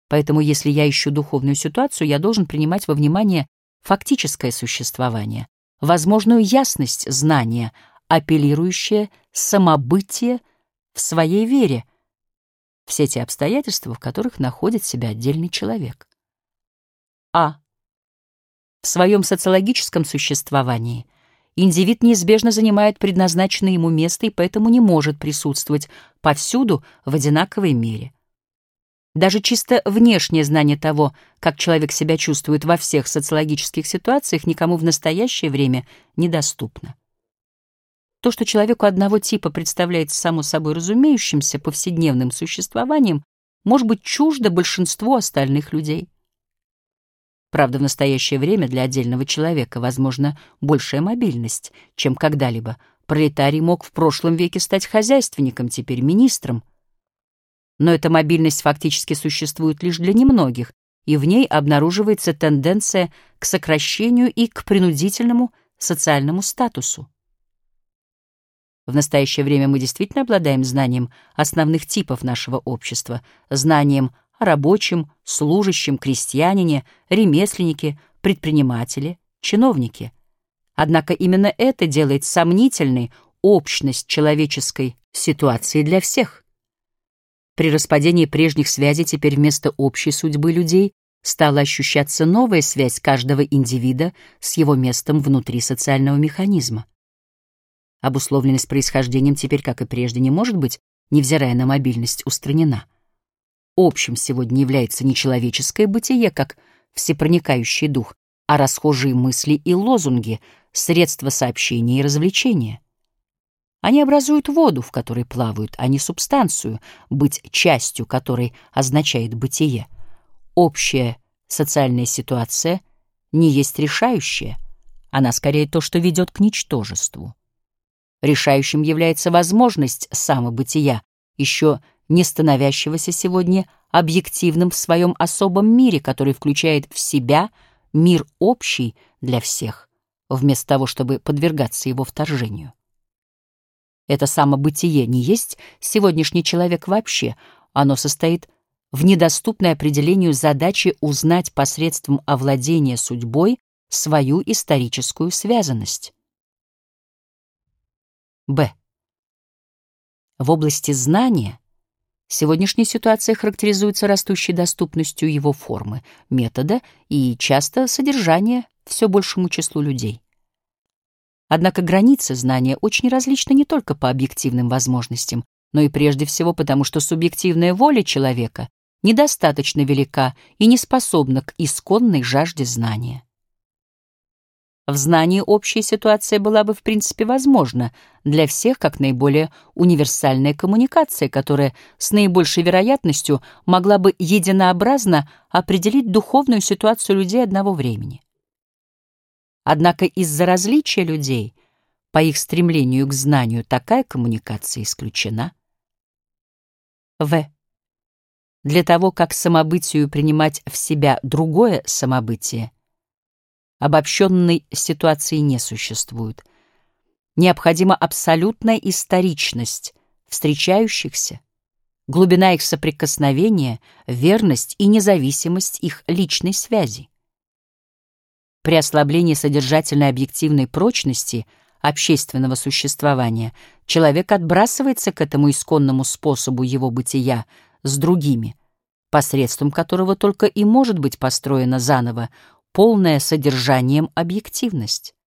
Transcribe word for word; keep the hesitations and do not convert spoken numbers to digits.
Поэтому, если я ищу духовную ситуацию, я должен принимать во внимание фактическое существование, возможную ясность знания, апеллирующее самобытие в своей вере, все те обстоятельства, в которых находит себя отдельный человек. А. В своем социологическом существовании индивид неизбежно занимает предназначенное ему место и поэтому не может присутствовать повсюду в одинаковой мере. Даже чисто внешнее знание того, как человек себя чувствует во всех социологических ситуациях, никому в настоящее время недоступно. То, что человеку одного типа представляется само собой разумеющимся повседневным существованием, может быть чуждо большинству остальных людей. Правда, в настоящее время для отдельного человека возможна большая мобильность, чем когда-либо. Пролетарий мог в прошлом веке стать хозяйственником, теперь министром. Но эта мобильность фактически существует лишь для немногих, и в ней обнаруживается тенденция к сокращению и к принудительному социальному статусу. В настоящее время мы действительно обладаем знанием основных типов нашего общества, знанием о рабочем, служащем, крестьянине, ремесленнике, предпринимателе, чиновнике. Однако именно это делает сомнительной общность человеческой ситуации для всех. При распадении прежних связей теперь вместо общей судьбы людей стала ощущаться новая связь каждого индивида с его местом внутри социального механизма. Обусловленность происхождением теперь, как и прежде, не может быть, невзирая на мобильность, устранена. Общим сегодня является не человеческое бытие, как всепроникающий дух, а расхожие мысли и лозунги, средства сообщения и развлечения. Они образуют воду, в которой плавают, а не субстанцию, быть частью которой означает бытие. Общая социальная ситуация не есть решающая, она скорее то, что ведет к ничтожеству. Решающим является возможность самобытия, еще не становящегося сегодня объективным в своем особом мире, который включает в себя мир общий для всех, вместо того, чтобы подвергаться его вторжению. Это самобытие не есть сегодняшний человек вообще, оно состоит в недоступной определению задачи узнать посредством овладения судьбой свою историческую связанность. Б. В области знания сегодняшняя ситуация характеризуется растущей доступностью его формы, метода и часто содержания все большему числу людей. Однако границы знания очень различны не только по объективным возможностям, но и прежде всего потому, что субъективная воля человека недостаточно велика и не способна к исконной жажде знания. В знании общая ситуация была бы в принципе возможна для всех как наиболее универсальная коммуникация, которая с наибольшей вероятностью могла бы единообразно определить духовную ситуацию людей одного времени. Однако из-за различия людей по их стремлению к знанию такая коммуникация исключена. В. Для того, как самобытию принимать в себя другое самобытие, обобщенной ситуации не существует. Необходима абсолютная историчность встречающихся, глубина их соприкосновения, верность и независимость их личной связи. При ослаблении содержательной объективной прочности общественного существования человек отбрасывается к этому исконному способу его бытия с другими, посредством которого только и может быть построена заново полная содержанием объективность.